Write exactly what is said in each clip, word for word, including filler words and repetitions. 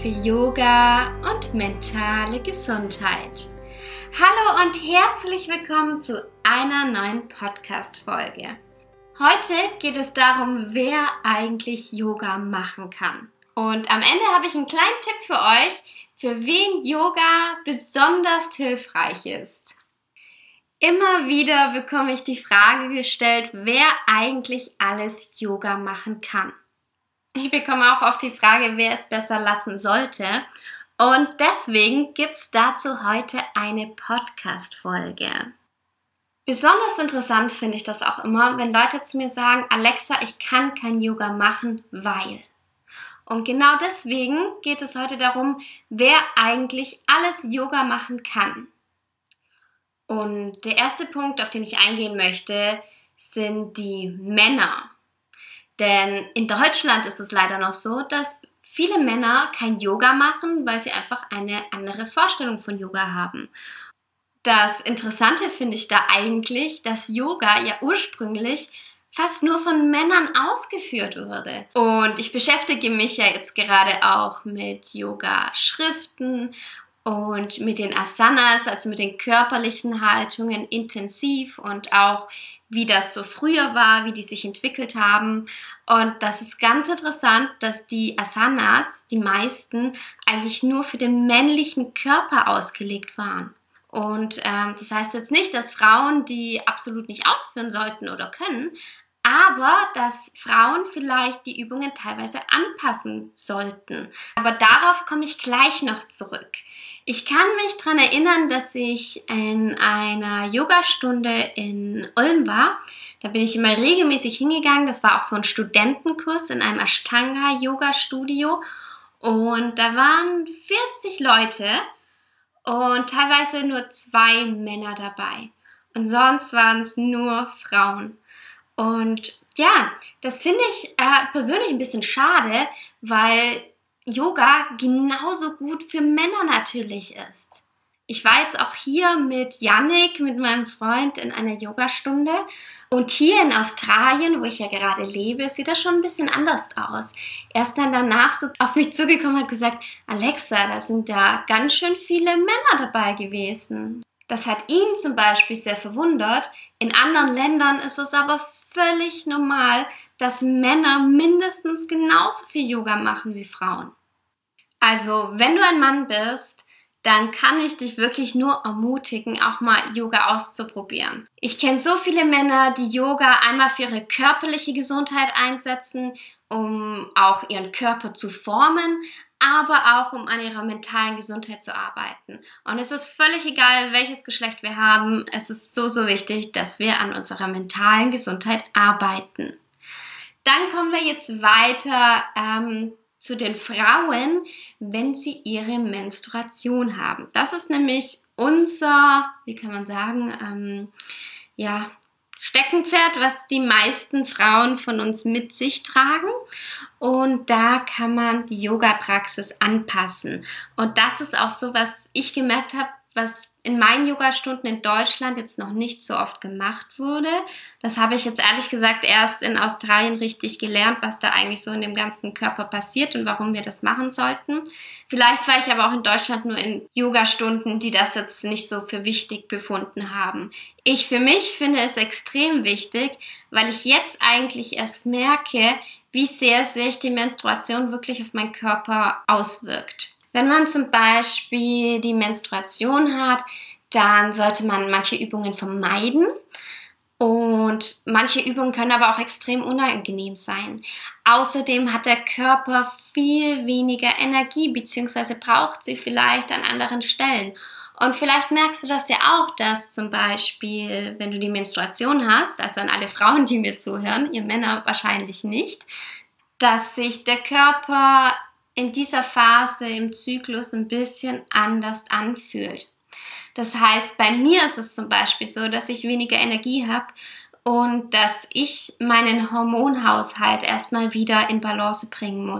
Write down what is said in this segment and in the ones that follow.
für Yoga und mentale Gesundheit. Hallo und herzlich willkommen zu einer neuen Podcast-Folge. Heute geht es darum, wer eigentlich Yoga machen kann. Und am Ende habe ich einen kleinen Tipp für euch, für wen Yoga besonders hilfreich ist. Immer wieder bekomme ich die Frage gestellt, wer eigentlich alles Yoga machen kann. Ich bekomme auch oft die Frage, wer es besser lassen sollte. Und deswegen gibt es dazu heute eine Podcast-Folge. Besonders interessant finde ich das auch immer, wenn Leute zu mir sagen, Alexa, ich kann kein Yoga machen, weil. Und genau deswegen geht es heute darum, wer eigentlich alles Yoga machen kann. Und der erste Punkt, auf den ich eingehen möchte, sind die Männer. Denn in Deutschland ist es leider noch so, dass viele Männer kein Yoga machen, weil sie einfach eine andere Vorstellung von Yoga haben. Das Interessante finde ich da eigentlich, dass Yoga ja ursprünglich fast nur von Männern ausgeführt wurde. Und ich beschäftige mich ja jetzt gerade auch mit Yoga-Schriften und mit den Asanas, also mit den körperlichen Haltungen intensiv und auch wie das so früher war, wie die sich entwickelt haben. Und das ist ganz interessant, dass die Asanas, die meisten, eigentlich nur für den männlichen Körper ausgelegt waren. Und ähm, das heißt jetzt nicht, dass Frauen die absolut nicht ausführen sollten oder können, aber dass Frauen vielleicht die Übungen teilweise anpassen sollten. Aber darauf komme ich gleich noch zurück. Ich kann mich daran erinnern, dass ich in einer Yogastunde in Ulm war. Da bin ich immer regelmäßig hingegangen. Das war auch so ein Studentenkurs in einem Ashtanga-Yoga-Studio. Und da waren vierzig Leute und teilweise nur zwei Männer dabei. Und sonst waren es nur Frauen. Und ja, das finde ich äh, persönlich ein bisschen schade, weil Yoga genauso gut für Männer natürlich ist. Ich war jetzt auch hier mit Yannick, mit meinem Freund, in einer Yogastunde. Und hier in Australien, wo ich ja gerade lebe, sieht das schon ein bisschen anders aus. Er ist dann danach so auf mich zugekommen und hat gesagt, Alexa, da sind ja ganz schön viele Männer dabei gewesen. Das hat ihn zum Beispiel sehr verwundert. In anderen Ländern ist es aber völlig normal, dass Männer mindestens genauso viel Yoga machen wie Frauen. Also, wenn du ein Mann bist, dann kann ich dich wirklich nur ermutigen, auch mal Yoga auszuprobieren. Ich kenne so viele Männer, die Yoga einmal für ihre körperliche Gesundheit einsetzen, um auch ihren Körper zu formen, aber auch um an ihrer mentalen Gesundheit zu arbeiten. Und es ist völlig egal, welches Geschlecht wir haben. Es ist so, so wichtig, dass wir an unserer mentalen Gesundheit arbeiten. Dann kommen wir jetzt weiter ähm, zu den Frauen, wenn sie ihre Menstruation haben. Das ist nämlich unser, wie kann man sagen, ähm, ja, Steckenpferd, was die meisten Frauen von uns mit sich tragen. Und da kann man die Yoga-Praxis anpassen. Und das ist auch so, was ich gemerkt habe, was in meinen Yogastunden in Deutschland jetzt noch nicht so oft gemacht wurde. Das habe ich jetzt ehrlich gesagt erst in Australien richtig gelernt, was da eigentlich so in dem ganzen Körper passiert und warum wir das machen sollten. Vielleicht war ich aber auch in Deutschland nur in Yogastunden, die das jetzt nicht so für wichtig befunden haben. Ich für mich finde es extrem wichtig, weil ich jetzt eigentlich erst merke, wie sehr sich die Menstruation wirklich auf meinen Körper auswirkt. Wenn man zum Beispiel die Menstruation hat, dann sollte man manche Übungen vermeiden und manche Übungen können aber auch extrem unangenehm sein. Außerdem hat der Körper viel weniger Energie bzw. braucht sie vielleicht an anderen Stellen. Und vielleicht merkst du das ja auch, dass zum Beispiel, wenn du die Menstruation hast, also an alle Frauen, die mir zuhören, ihr Männer wahrscheinlich nicht, dass sich der Körper in dieser Phase im Zyklus ein bisschen anders anfühlt. Das heißt, bei mir ist es zum Beispiel so, dass ich weniger Energie habe und dass ich meinen Hormonhaushalt erstmal wieder in Balance bringen muss.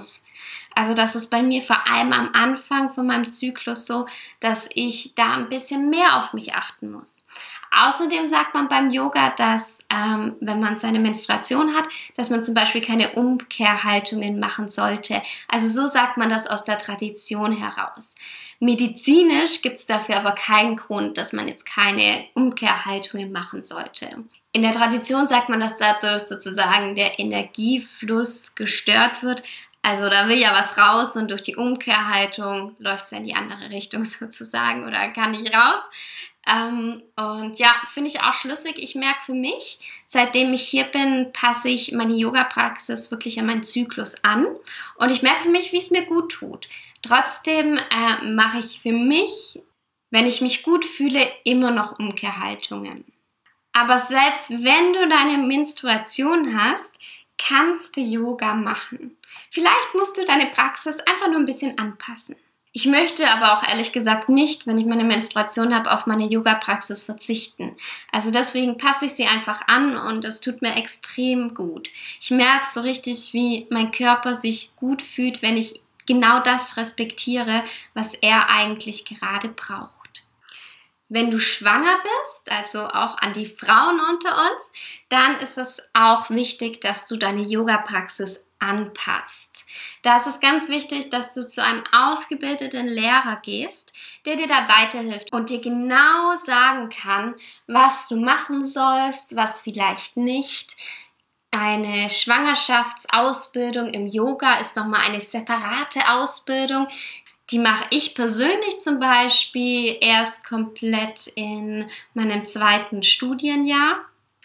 Also das ist bei mir vor allem am Anfang von meinem Zyklus so, dass ich da ein bisschen mehr auf mich achten muss. Außerdem sagt man beim Yoga, dass ähm, wenn man seine Menstruation hat, dass man zum Beispiel keine Umkehrhaltungen machen sollte. Also so sagt man das aus der Tradition heraus. Medizinisch gibt es dafür aber keinen Grund, dass man jetzt keine Umkehrhaltungen machen sollte. In der Tradition sagt man, dass dadurch sozusagen der Energiefluss gestört wird. Also da will ja was raus und durch die Umkehrhaltung läuft es in die andere Richtung sozusagen oder kann nicht raus. Ähm, und ja, finde ich auch schlüssig. Ich merke für mich, seitdem ich hier bin, passe ich meine Yoga-Praxis wirklich an meinen Zyklus an. Und ich merke für mich, wie es mir gut tut. Trotzdem äh, mache ich für mich, wenn ich mich gut fühle, immer noch Umkehrhaltungen. Aber selbst wenn du deine Menstruation hast, kannst du Yoga machen. Vielleicht musst du deine Praxis einfach nur ein bisschen anpassen. Ich möchte aber auch ehrlich gesagt nicht, wenn ich meine Menstruation habe, auf meine Yoga-Praxis verzichten. Also deswegen passe ich sie einfach an und es tut mir extrem gut. Ich merke so richtig, wie mein Körper sich gut fühlt, wenn ich genau das respektiere, was er eigentlich gerade braucht. Wenn du schwanger bist, also auch an die Frauen unter uns, dann ist es auch wichtig, dass du deine Yoga-Praxis anpasst. Da ist es ganz wichtig, dass du zu einem ausgebildeten Lehrer gehst, der dir da weiterhilft und dir genau sagen kann, was du machen sollst, was vielleicht nicht. Eine Schwangerschaftsausbildung im Yoga ist nochmal eine separate Ausbildung. Die mache ich persönlich zum Beispiel erst komplett in meinem zweiten Studienjahr.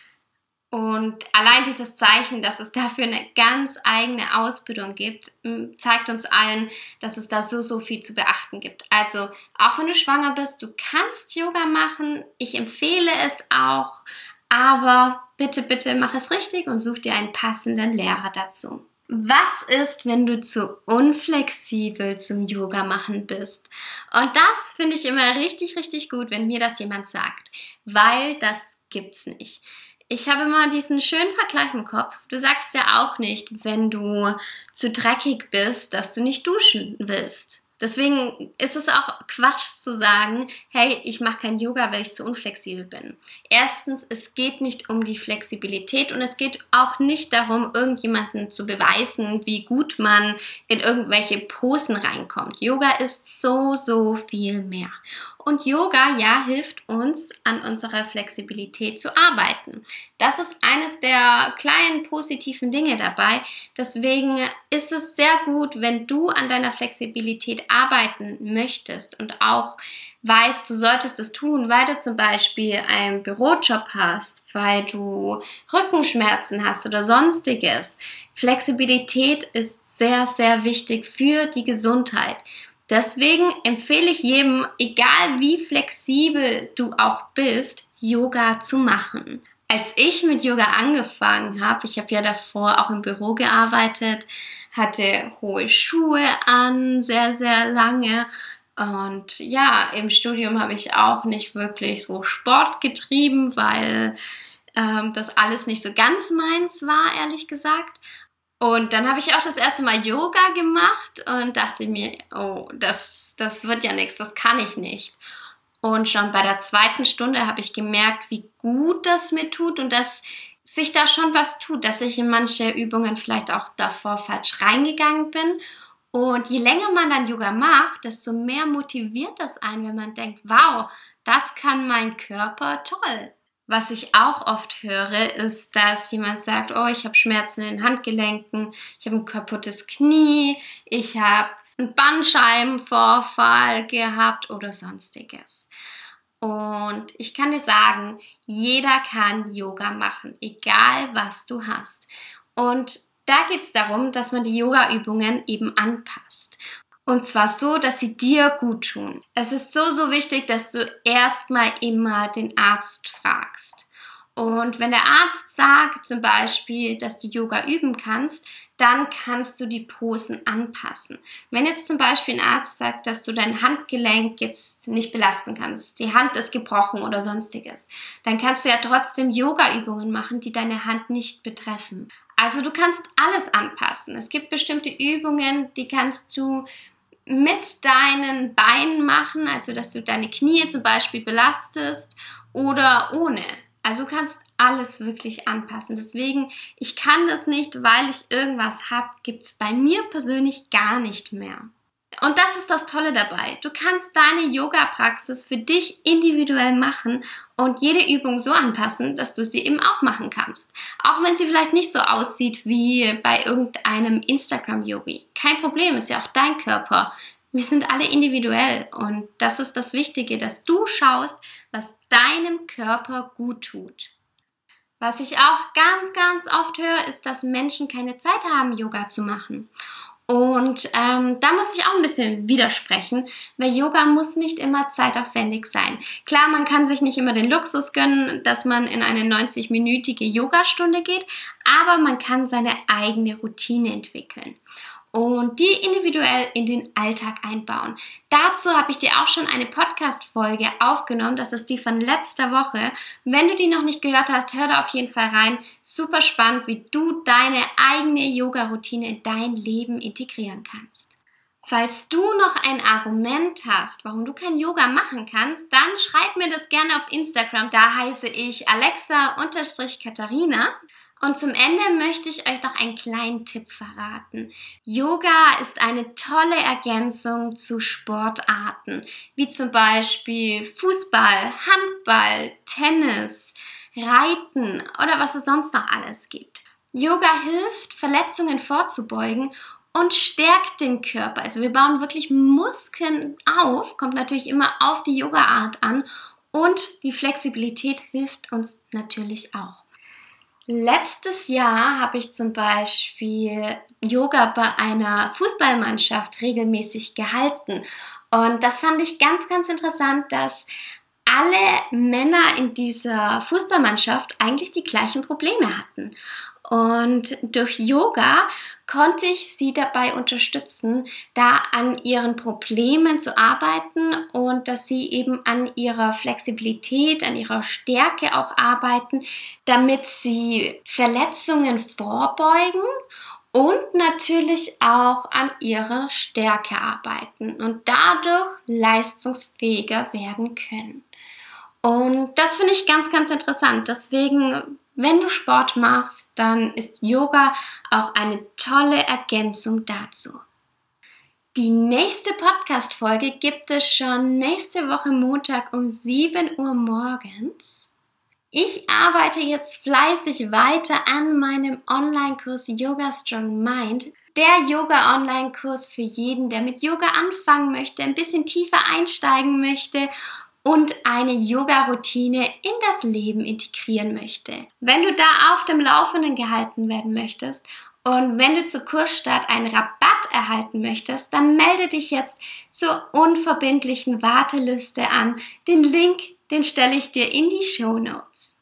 Und allein dieses Zeichen, dass es dafür eine ganz eigene Ausbildung gibt, zeigt uns allen, dass es da so, so viel zu beachten gibt. Also auch wenn du schwanger bist, du kannst Yoga machen. Ich empfehle es auch, aber bitte, bitte mach es richtig und such dir einen passenden Lehrer dazu. Was ist, wenn du zu unflexibel zum Yoga machen bist? Und das finde ich immer richtig, richtig gut, wenn mir das jemand sagt, weil das gibt's nicht. Ich habe immer diesen schönen Vergleich im Kopf. Du sagst ja auch nicht, wenn du zu dreckig bist, dass du nicht duschen willst. Deswegen ist es auch Quatsch zu sagen, hey, ich mache kein Yoga, weil ich zu unflexibel bin. Erstens, es geht nicht um die Flexibilität und es geht auch nicht darum, irgendjemanden zu beweisen, wie gut man in irgendwelche Posen reinkommt. Yoga ist so, so viel mehr. Und Yoga, ja, hilft uns, an unserer Flexibilität zu arbeiten. Das ist eines der kleinen positiven Dinge dabei. Deswegen ist es sehr gut, wenn du an deiner Flexibilität arbeiten möchtest und auch weißt, du solltest es tun, weil du zum Beispiel einen Bürojob hast, weil du Rückenschmerzen hast oder sonstiges. Flexibilität ist sehr, sehr wichtig für die Gesundheit. Deswegen empfehle ich jedem, egal wie flexibel du auch bist, Yoga zu machen. Als ich mit Yoga angefangen habe, ich habe ja davor auch im Büro gearbeitet, hatte hohe Schuhe an, sehr, sehr lange. Und ja, im Studium habe ich auch nicht wirklich so Sport getrieben, weil ähm, das alles nicht so ganz meins war, ehrlich gesagt. Und dann habe ich auch das erste Mal Yoga gemacht und dachte mir, oh, das, das wird ja nichts, das kann ich nicht. Und schon bei der zweiten Stunde habe ich gemerkt, wie gut das mir tut und dass sich da schon was tut, dass ich in manche Übungen vielleicht auch davor falsch reingegangen bin. Und je länger man dann Yoga macht, desto mehr motiviert das einen, wenn man denkt, wow, das kann mein Körper toll. Was ich auch oft höre, ist, dass jemand sagt, oh, ich habe Schmerzen in den Handgelenken, ich habe ein kaputtes Knie, ich habe einen Bandscheibenvorfall gehabt oder sonstiges. Und ich kann dir sagen, jeder kann Yoga machen, egal was du hast. Und da geht es darum, dass man die Yoga-Übungen eben anpasst. Und zwar so, dass sie dir gut tun. Es ist so, so wichtig, dass du erstmal immer den Arzt fragst. Und wenn der Arzt sagt zum Beispiel, dass du Yoga üben kannst, dann kannst du die Posen anpassen. Wenn jetzt zum Beispiel ein Arzt sagt, dass du dein Handgelenk jetzt nicht belasten kannst, die Hand ist gebrochen oder sonstiges, dann kannst du ja trotzdem Yoga-Übungen machen, die deine Hand nicht betreffen. Also du kannst alles anpassen. Es gibt bestimmte Übungen, die kannst du mit deinen Beinen machen, also dass du deine Knie zum Beispiel belastest oder ohne. Also du kannst alles wirklich anpassen. Deswegen, ich kann das nicht, weil ich irgendwas habe, gibt es bei mir persönlich gar nicht mehr. Und das ist das Tolle dabei. Du kannst deine Yoga-Praxis für dich individuell machen und jede Übung so anpassen, dass du sie eben auch machen kannst. Auch wenn sie vielleicht nicht so aussieht wie bei irgendeinem Instagram-Yogi. Kein Problem, ist ja auch dein Körper. Wir sind alle individuell und das ist das Wichtige, dass du schaust, was deinem Körper gut tut. Was ich auch ganz, ganz oft höre, ist, dass Menschen keine Zeit haben, Yoga zu machen. Und ähm, da muss ich auch ein bisschen widersprechen, weil Yoga muss nicht immer zeitaufwendig sein. Klar, man kann sich nicht immer den Luxus gönnen, dass man in eine neunzig-minütige Yogastunde geht, aber man kann seine eigene Routine entwickeln und die individuell in den Alltag einbauen. Dazu habe ich dir auch schon eine Podcast-Folge aufgenommen, das ist die von letzter Woche. Wenn du die noch nicht gehört hast, hör da auf jeden Fall rein. Super spannend, wie du deine eigene Yoga-Routine in dein Leben integrieren kannst. Falls du noch ein Argument hast, warum du kein Yoga machen kannst, dann schreib mir das gerne auf Instagram. Da heiße ich Alexa-Katharina. Und zum Ende möchte ich euch noch einen kleinen Tipp verraten. Yoga ist eine tolle Ergänzung zu Sportarten, wie zum Beispiel Fußball, Handball, Tennis, Reiten oder was es sonst noch alles gibt. Yoga hilft, Verletzungen vorzubeugen und stärkt den Körper. Also wir bauen wirklich Muskeln auf, kommt natürlich immer auf die Yoga-Art an und die Flexibilität hilft uns natürlich auch. Letztes Jahr habe ich zum Beispiel Yoga bei einer Fußballmannschaft regelmäßig gehalten und das fand ich ganz, ganz interessant, dass alle Männer in dieser Fußballmannschaft eigentlich die gleichen Probleme hatten. Und durch Yoga konnte ich sie dabei unterstützen, da an ihren Problemen zu arbeiten und dass sie eben an ihrer Flexibilität, an ihrer Stärke auch arbeiten, damit sie Verletzungen vorbeugen und natürlich auch an ihrer Stärke arbeiten und dadurch leistungsfähiger werden können. Und das finde ich ganz, ganz interessant. Deswegen, wenn du Sport machst, dann ist Yoga auch eine tolle Ergänzung dazu. Die nächste Podcast-Folge gibt es schon nächste Woche Montag um sieben Uhr morgens. Ich arbeite jetzt fleißig weiter an meinem Online-Kurs Yoga Strong Mind. Der Yoga-Online-Kurs für jeden, der mit Yoga anfangen möchte, ein bisschen tiefer einsteigen möchte und eine Yoga-Routine in das Leben integrieren möchte. Wenn du da auf dem Laufenden gehalten werden möchtest und wenn du zur Kursstart einen Rabatt erhalten möchtest, dann melde dich jetzt zur unverbindlichen Warteliste an. Den Link, den stelle ich dir in die Shownotes.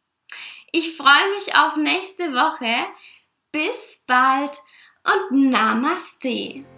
Ich freue mich auf nächste Woche. Bis bald und Namaste.